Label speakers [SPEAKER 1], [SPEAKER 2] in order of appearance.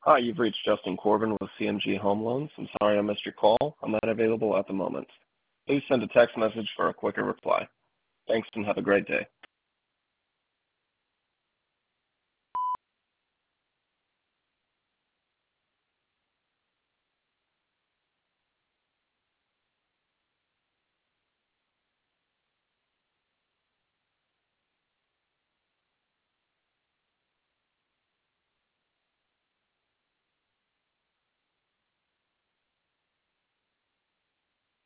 [SPEAKER 1] Hi, you've reached Justin Corbin with CMG Home Loans. I'm sorry I missed your call. I'm not available at the moment. Please send a text message for a quicker reply. Thanks and have a great day.